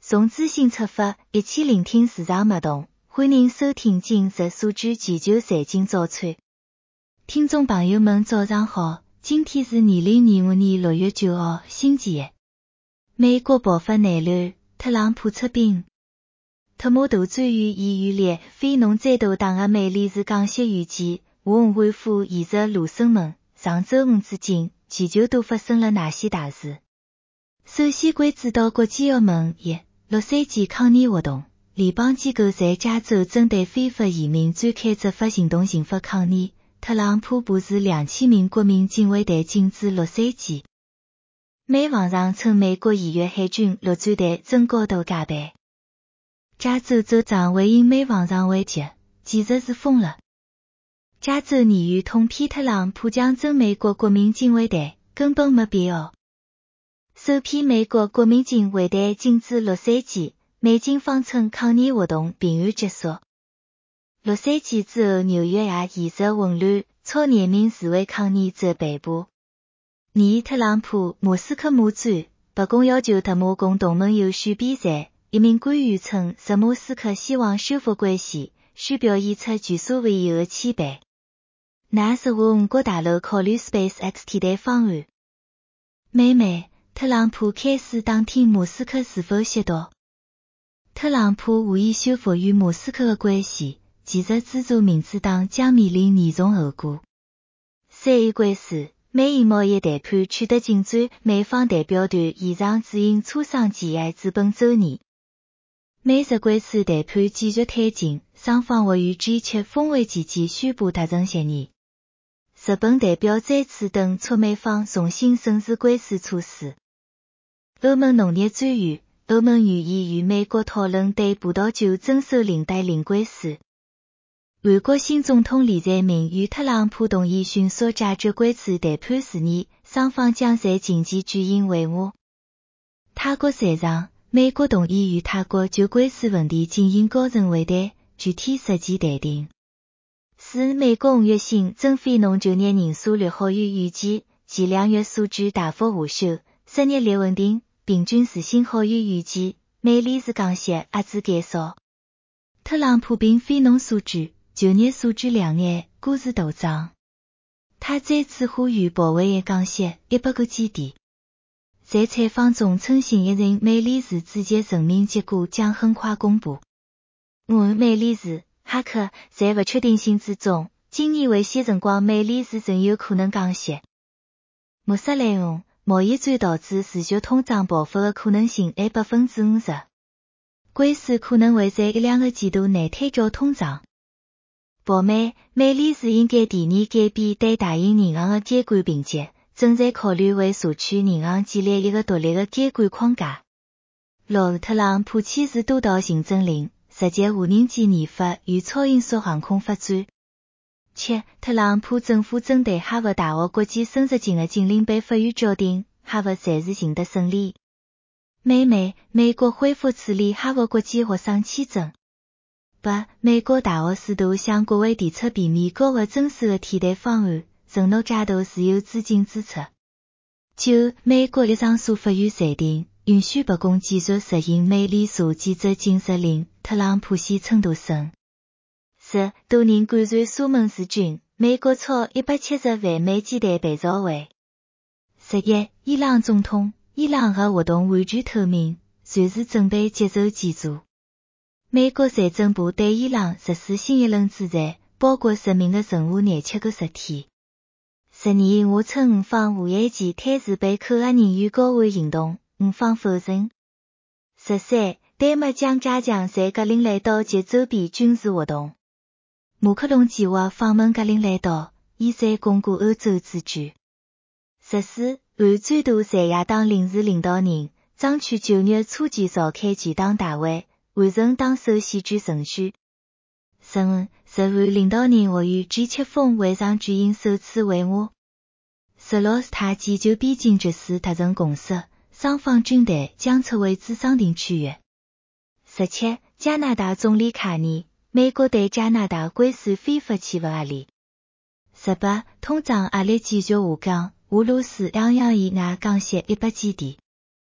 从资讯出发，一起聆听市场脉动。欢迎收听今日数据全球财经早餐。听众朋友们早上好，今天是2025年6月9号，星期一。美国爆发内乱，特朗普出兵。特马大专院医院里非农再度打的美联储降息预期，我恢复延续罗生门。上周五至今，全球都发生了哪些大事？首先关注到国际澳门洛杉矶抗议活动，联邦机构在加州针对非法移民展开执法行动刑罚抗议，特朗普部署2000名国民警卫队进驻洛杉矶。美网上称美国2月海军陆战队增高度加倍。加州州长回应美网上威胁，简直是疯了。加州议员痛批特朗普强征美国国民警卫队，根本没必要。首批美国国民警卫队进驻洛杉矶，美警方称抗议活动平安结束。洛杉矶之后，纽约也延续混乱，超2名示威抗议者被捕。特朗普莫斯科马战，白宫要求特马共同盟有序比赛。一名官员称，莫斯科希望修复关系，需表现出前所未有的谦卑。NASA 国大陆考虑 SpaceX 替代方案。美特朗普开始打听莫斯科是否吸毒。特朗普无意修复与莫斯科的关系，其实资助民主党将面临严重后果。3月官司，美英贸易谈判取得进展，美方代表团延长自营车商检疫至本周年。美日官司谈判继续推进，双方或于 G7 峰会期间宣布达成协议。日本代表再次敦促美方重新审视官司措施。欧盟农业专员，欧盟愿意与美国讨论对葡萄酒征收零带零关税。韩国新总统李在明与特朗普同意迅速解决官司谈判事宜，双方将在近期举行会晤。泰国财长，美国同意与泰国就官司问题进行高层会谈，具体日期待定。美国5月新增非农就业人数略好于预期，前2月数据大幅下修，失业率稳定，平均时薪好于预期，美联储降息压制减少。特朗普凭非农数据、就业数据亮眼，股市大涨。他再次呼吁鲍威尔降息100个基点。在采访中称新一任美联储主席任命结果将很快公布。美联储、哈克在不确定性之中，今年危险辰光美联储仍有可能降息。穆斯林贸易战导致持续通胀爆发的可能性为 50%。官司可能会在1-2个季度内推高通胀。美联储应该提前改变对大型银行的监管评级，正在考虑为社区银行建立一个独立的监管框架。特朗普签署多道行政令，直接无人机研发与超音速航空发展。特朗普政府针对哈佛大学国际升值金的禁令被法院校定，哈佛暂时赢得胜利。美国恢复处理哈佛国际学生签证。美国大学试图向国会提出避免高额征收的替代方案，承诺介入自由资金支出。美国立上诉法院裁定，允许白宫继续实行美联储建筑禁止令，特朗普先称大胜。多人感染沙门氏菌，美国超170万枚鸡蛋被召回。伊朗总统，伊朗的活动完全透明，随时准备接受检查。美国财政部对伊朗实施新一轮制裁，包括10名的任务廿7个实体。我称五方无意前推迟被扣押人员交换行动，五方否认。丹麦将加强在格陵兰岛及周边军事活动。马克龙计划访问格陵兰岛，以在巩固欧洲主权。韩转舵在野党临时领导人，争取9月初期召开全党大会，完成党首选举程序。日韩领导人或于 G7 峰会上举行首次会晤。洛斯塔基就边境局势达成共识，双方军队将撤回至商定区域。加拿大总理卡尼，美国对加拿大关税非法起伏压力。通胀压力继续下降，俄罗斯两样以外降息100基点。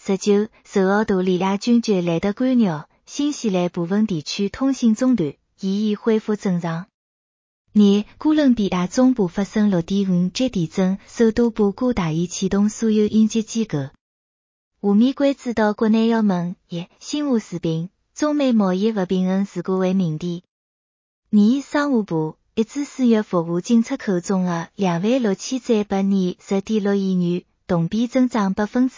19受澳大利亚军决来的干扰，新西兰部分地区通信中断，已恢复正常。2哥伦比亚中部发生 6.5 级地震，首都布古达已启动所有应急机构。下面关注到国内要闻：1新华视频，中美贸易不平衡事故为命题。2商务部一至4月服务进出口总额26120.6亿元，同比增长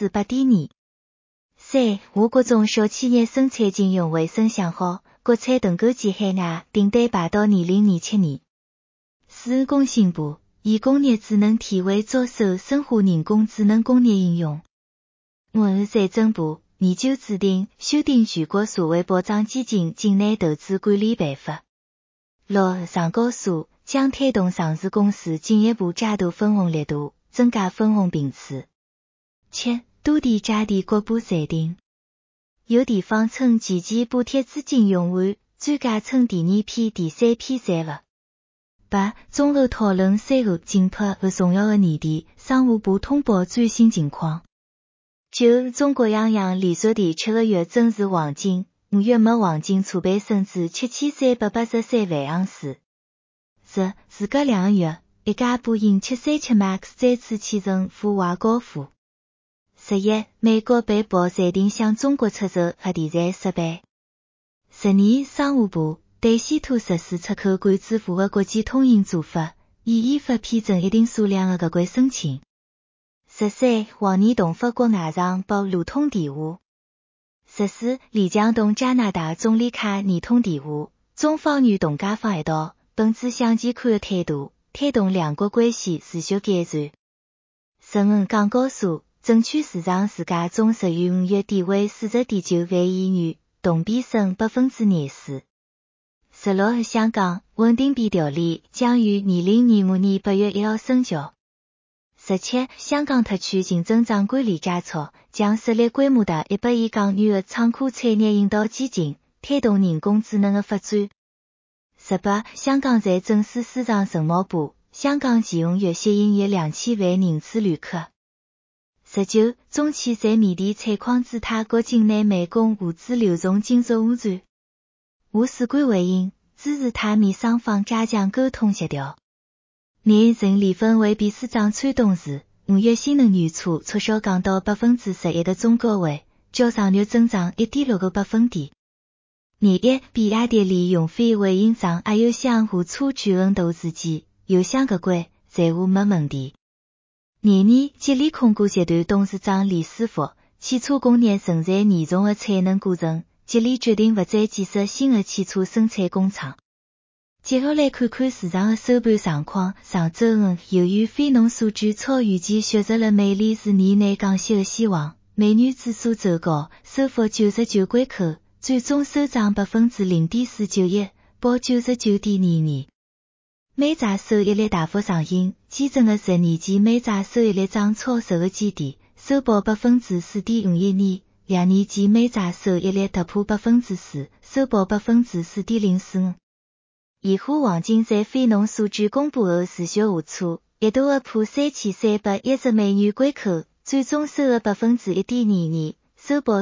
8.2%。3我国中小企业生产金融卫生向好，国产盾构机海外订单排到2027年。4工信部以工业智能体为着手深化人工智能工业应用。5财政部研究制定修订全国社会保障基金境内投资管理办法。6上交所将推动上市公司进一步加大分红力度，增加分红频次。7多地价地国补裁定，有地方称前期补贴资金用完，专家称第2批、第3批赚了。8综合讨论税务紧迫和重要的年底，商务部通报最新情况。9中国央行连续第7个月增持黄金，5月末黄金储备升至7383万盎司。10时隔2个月，一架波音737 MAX 再次启程赴外高赴。11美国被曝裁定向中国出售核电站设备。12商务部对稀土实施出口管支付的国际通行做法，已依法批准一定数量的各国申请。13往年同法国外长拨路通电话。14李强同加拿大总理卡联通电话，中方与同加方一道本持向前看的态度，推动两国关系持续改善。15港交所证券市场自家总10月5月底为40.9万亿元，同比升 24%。16香港稳定币条例将于2025年8月1号生效。17香港特区行政长官李家超将设立规模达100亿港元的创科产业引导基金，推动人工智能的发展。18香港在正式市场承贸部，香港启用月吸引约2000万人次旅客。19中企在缅甸采矿指他国境内美工物资流动金属安全。吴使馆回应，支持台缅双方加强沟通协调。年人离婚为秘书长参董事，5月新能源车促销降到 11% 的中高位，较上月增长 1.6个百分点。年1比亚迪利用费回应上还有相互车权衡投资机，油箱个关，财务没问题。年2吉利控股集团董事长李书福，汽车工业存在严重的产能过剩，吉利决定不再建设新的汽车生产工厂。接下来看看市场的收盘状况。上周5，由于非农数据超预期削弱了美联储年内降息的希望，美元指数走高，收复99关口，最终收涨 0.491%，报 99.22。美债收益率大幅上行，基准的10年期美债收益率涨超10个基点，收报 4.51%，2年期美债收益率突破 4%， 收报 4.045%。现货黄金在非农数据公布后持续下挫，一度突破3310美元关口，最终收了 1.22%， 收报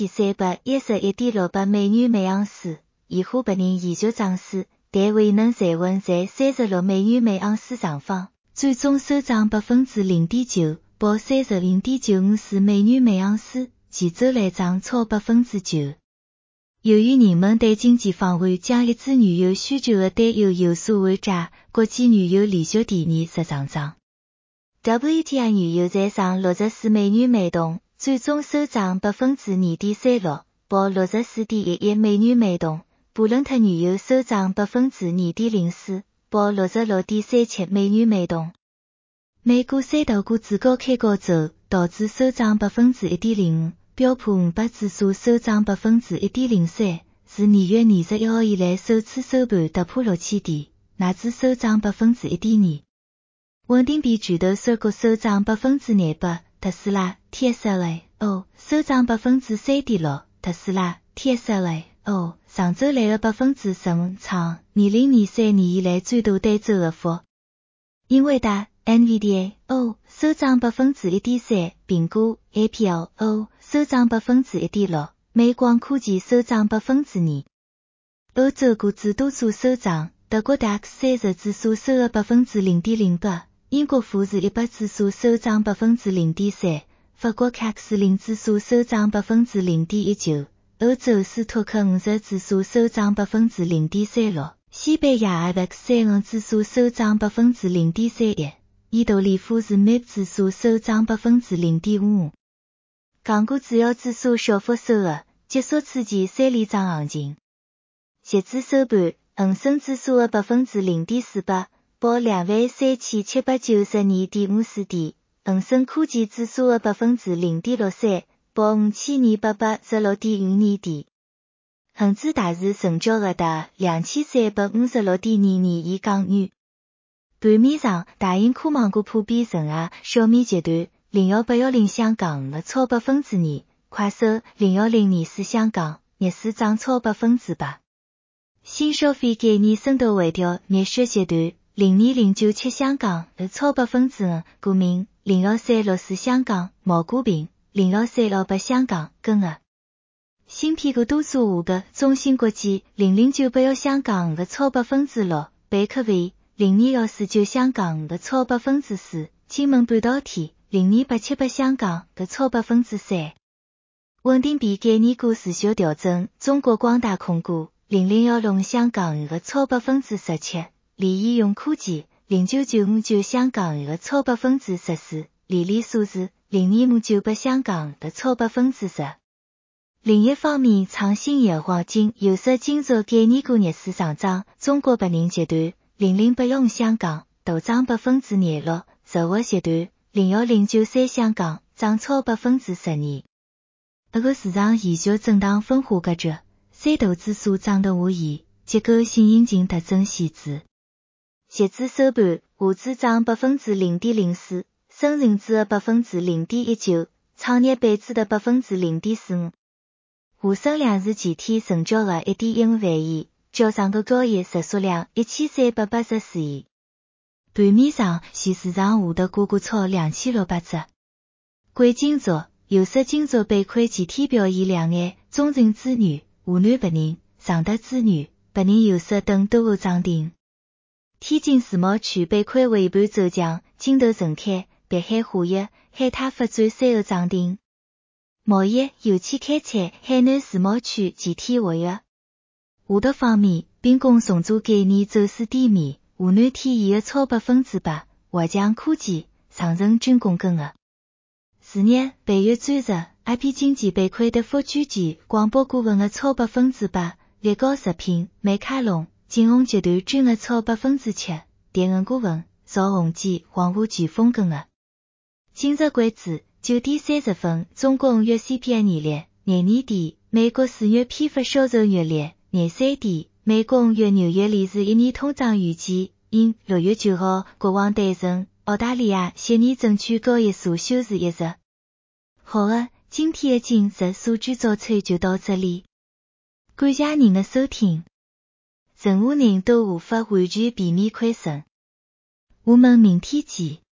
3311.68美元每盎司。现货白银延续涨势，但未能站稳在36美元每盎司上方，最终收涨 0.9%， 报 30.954美元每盎司，前周来涨超 9%。由于人们对经济放缓将抑制原油需求的担忧有所缓解，国际原油连续第2日上涨。WTI 原油在上64美元每桶，最终收涨 2.36%， 报 64.11美元每桶。布伦特原油收涨 2.04%， 报 66.37美元每桶。美股三大股指高开高走，道指收涨 1.05%。标普500指数收涨 1.03%， 是2月21号以来首次收盘突破6000点，纳指收涨 1.2%。稳定币巨头 Circle 收涨 2%， 特斯拉 TSLA 收涨 3.6%， 特斯拉 TSLA 上周来了 15%， 创2023年以来最大单周的幅。英伟达 NVDA 收涨 1.3%， 苹果 Apple 收涨 1.6%， 美光科技收涨 2%。欧洲股指多数收涨，德国 DAX 30指数收了 0.08%， 英国富时100指数收涨 0.3%， 法国 CAC 40指数收涨 0.19%， 欧洲斯托克50指数收涨 0.36%， 西班牙 IBEX 35指数收涨 0.31%， 意大利富时 MIB 指数收涨 0.55%。港股主要指数小幅收弱，结束此前3连涨行情。截至收盘，恒生指数的 0.48%， 报 23,792.54 点，恒生科技指数的 0.63%， 报 5,286.52 点。恒指大市成交额达 2,356.22 亿港元。盘面上，大型科网股普遍受压，小米集团、01810香港的超 2%， 快手、0102香港逆市涨超 8%。新消费概念深度回调，灭雪集团、02097香港的超 5%， 股民、01364香港、蘑菇饼、01368香港跟额。芯片股多数下跌，中芯国际、00981香港的超 6%， 贝壳威、02149香港的超 4%， 金门半导体、02878香港的超 3%。稳定币概念股持续调整，中国光大控股、0010香港的超 17%， 利益用科技、09959香港的超 14%， 利利数字、02598香港的超 10%。另一方面，创新业黄金、有色金属概念股逆市上涨，中国百宁集团、0086香港大涨 26%， 石化集团、01093香港涨超 12%。这个市场依旧震荡分化格局，三大指数涨得无疑，结构性引擎特征显著。截至收盘，沪指涨 0.04%， 深成指的 0.19%， 创业板指的 0.45%。沪深两市前天成交额 1.15 万亿，较上个交易日数量 1384亿。盘面上，现市场下跌股超2600只。贵金属、有色金属板块前天表现亮眼，中证资源、湖南白宁、常德资源、白宁有色等都有涨停。天津世贸区板块尾盘走强，金投盛开、北海化业、海泰发展3个涨停。贸易、油气开采、海南世贸区前天活跃。下跌方面，兵工重组概念走势低迷，湖南天然的超 8%， 华强科技、长城军工跟额。次日，北越转弱 ，IP 经济板块跌幅居前，广播股份的超 8%， 力高食品、美凯龙、金鸿集团均额超 7%， 电源股份、兆宏基、黄湖飓风跟额。今日为止，9点30分，中国5月 CPI 年率，年底，美国4月批发销售月率，年底，美国5月纽约利是1年通胀预计，因6月9号国王诞生，澳大利亚悉尼证券交易所休市1日。好的，今天的今日数据早餐就到这里，感谢您的收听。任何人都无法完全避免亏损，我们明天见。